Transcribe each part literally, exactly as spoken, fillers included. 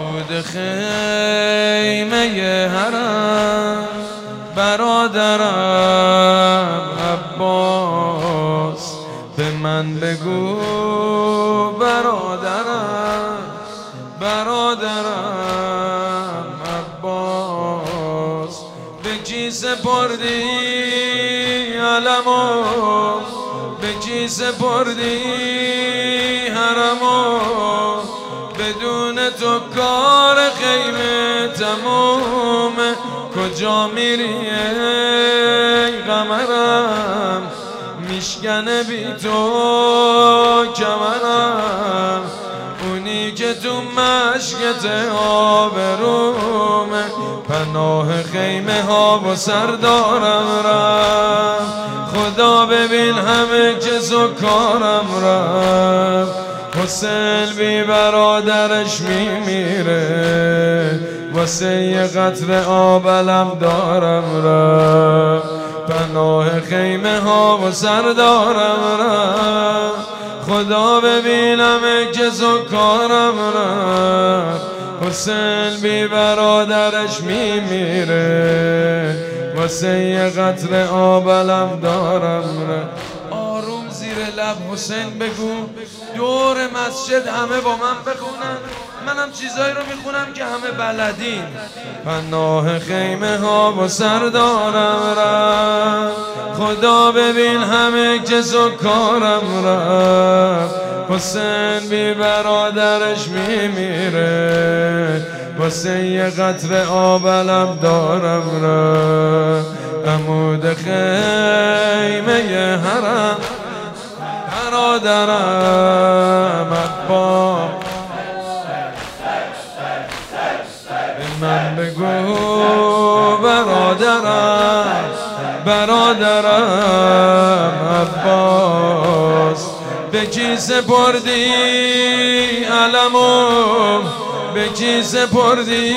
عمود خیمه حرم برادرم عباس، به من بگو برادرم برادرم عباس، به کی سپردی علمو، به کی سپردی حرمو، بدون تو کار خیمه تمومه، کجا میری ای قمرم، میشکنه بی تو کمرم، اونی که تو مشکت آبرومه، پناه خیمه ها و سردارم رفت، خدا ببین همه کس و کارم رفت، حسین بی برادرش میمیره، واسه یه قطره آبلم دارم رفت، پناه خیمه ها و سردارم رفت، خدا ببینم کس و کارم رفت، حسین بی برادرش میمیره، واسه یه قطره آبلم دارم رفت. آروم زیر لب حسین بگو، دور مسجد همه با من بخونن، منم چیزایی رو میخونم که همه بلدین. پناه خیمه ها و سردارم رفت، خدا ببین همه کس و کارم رفت، حسین بی برادرش میمیره، واسه یه قطره آبلم دارم رفت، عمود خیمه حرم برادرم عباس، به من بگو برادرم برادرم عباس، به کی سپردی علمو، به کی سپردی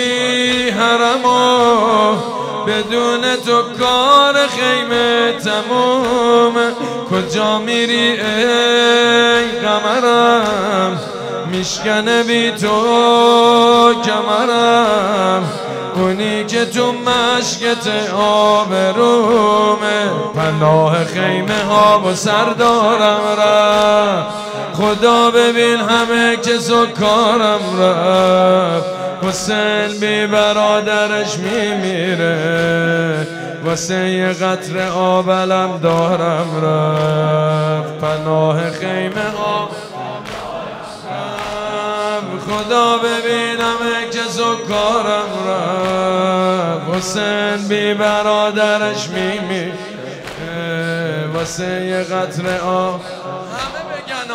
حرمو، بدون تو کار خیمه تموم، کجا میری ای قمرم، میشکنه بی تو کمرم، اونی که تو مشکت آبرومه، پناه خیمه ها و سردارم رفت، خدا ببین همه کس و کارم رفت، حسین بی برادرش میمیره، واسه یه قطره آبلم دارم رفت، پناه خیمه ها خدا ببینم کس و کارم رفت، حسین بی برادرش میمیره، واسه یه قطره آب همه بگن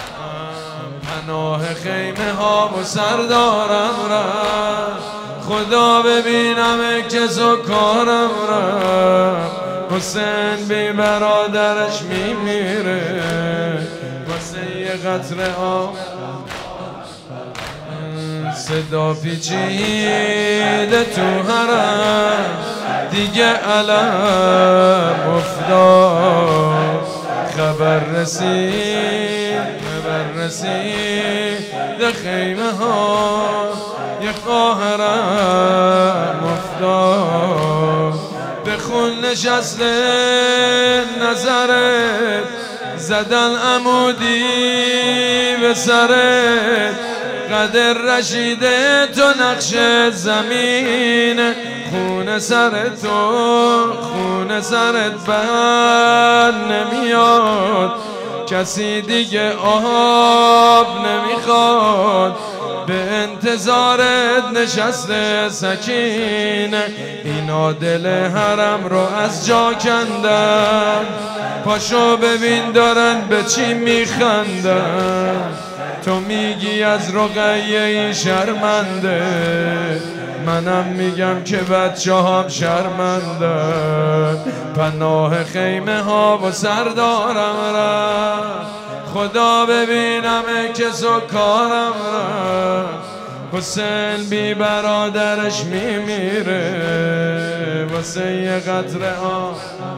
پناه خیمه ها و سردارم رفت، خدا ببینم کس و کارم رفت، حسین بی برادرش میمیره، واسه یه قطره آب. صدا پیچیده تو حرم دیگه علم افتاد، خبر رسید خبر رسید خیمه ها یه قاهرم افتاد، به خون نشسته نظرت، زدن عمودی به سرت، قدر رشیده تو نقش زمین، خون سر تو خون سرت بر نمیاد، کسی دیگه آب نمیخواد، به انتظارت نشسته سکینه، اینا دل حرم رو از جا کندن، پاشو ببین دارن به چی میخندن، تو میگی از رقیه ای شرمنده، منم میگم که بچه هم شرمنده، پناه خیمه ها و سردارم رفت، خدا ببینم کس و کارم رفت، حسین بی برادرش میمیره، واسه یه قطره آب.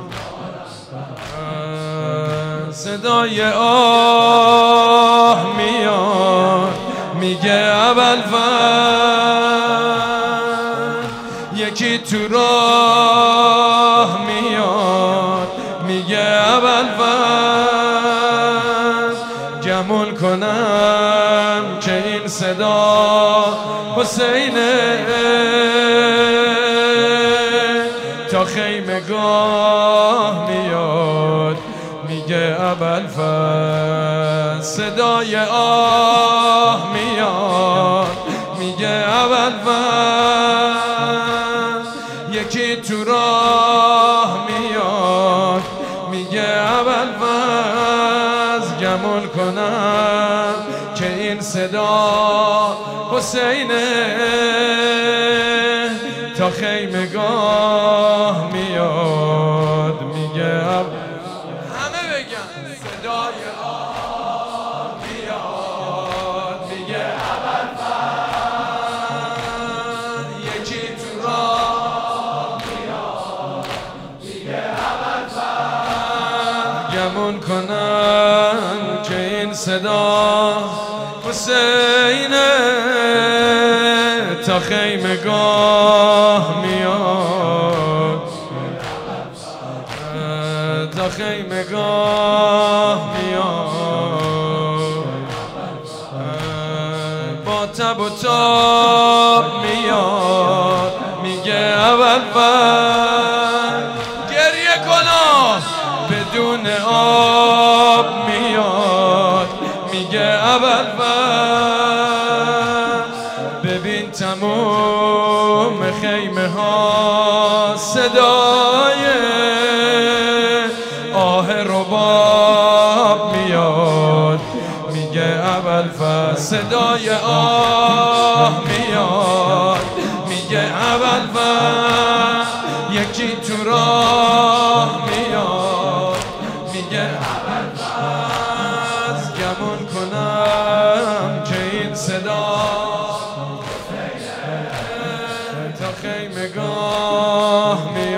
صدای آه میاد میگه ابوالفضل گمون کنم که این صدا حسینه، تا خیمگاه میاد میگه ابوالفضل، صدای آه میاد میگه ابوالفضل، یکی تو راه میاد میگه ابوالفضل، گمون کنم که این صدا حسینه، تا خیمگاه میاد میگه اب... همه بگن صدای آه میاد میگه ابوالفضل، یکی تو راه میاد میگه ابوالفضل، گمون کنم که این صدا حسینه، تا خیمگاه میاد، تا خیمگاه میاد، با تب و تاب میاد میگه ابوالفضل، گریه کنا بدون آب میاد میگه ابوالفضل، ببین تموم خیمه ها صدای آه رباب میاد میگه ابوالفضل، صدای آه میاد میگه ابوالفضل، یکی تو راه میاد میگه ابوالفضل، گمون کنم که این صدا تا خیمگاه میاد.